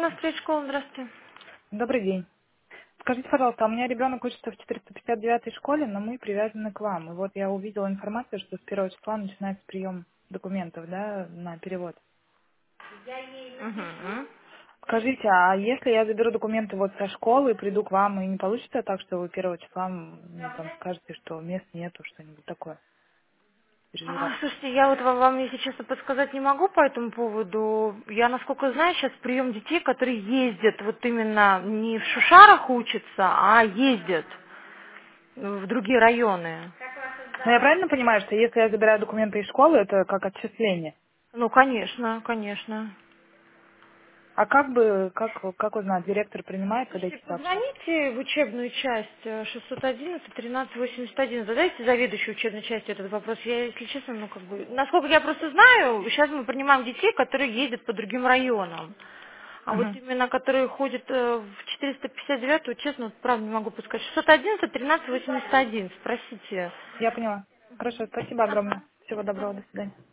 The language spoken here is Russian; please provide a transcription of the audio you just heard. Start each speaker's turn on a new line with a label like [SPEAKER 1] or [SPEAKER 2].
[SPEAKER 1] Навстречу школу, здравствуйте.
[SPEAKER 2] Добрый день. Скажите, пожалуйста, у меня ребенок учится в 459-й школе, но мы привязаны к вам. И вот я увидела информацию, что с 1 числа начинается прием документов, да, на перевод.
[SPEAKER 1] Мгм.
[SPEAKER 2] Скажите, а если я заберу документы вот со школы и приду к вам, и не получится так, что вы 1 числа там скажете, что мест нету, что-нибудь такое? Переживаю.
[SPEAKER 1] Слушайте, я вот вам, если честно, подсказать не могу по этому поводу. Я, насколько знаю, сейчас прием детей, которые ездят, вот именно не в Шушарах учатся, а ездят в другие районы.
[SPEAKER 2] Но я правильно понимаю, что если я забираю документы из школы, это как отчисление?
[SPEAKER 1] Ну, конечно, конечно.
[SPEAKER 2] А как узнать, директор принимает под
[SPEAKER 1] Слушайте,
[SPEAKER 2] эти сообщения?
[SPEAKER 1] позвоните в учебную часть 611-1381, задайте заведующей учебной частью этот вопрос. Я, если честно, ну как бы, насколько я просто знаю, сейчас мы принимаем детей, которые ездят по другим районам. А вот
[SPEAKER 2] Мгм.
[SPEAKER 1] именно, которые ходят в 459, честно, вот правда не могу подсказать. 611-1381, спросите.
[SPEAKER 2] Я поняла. Хорошо, спасибо огромное. Всего доброго, до свидания.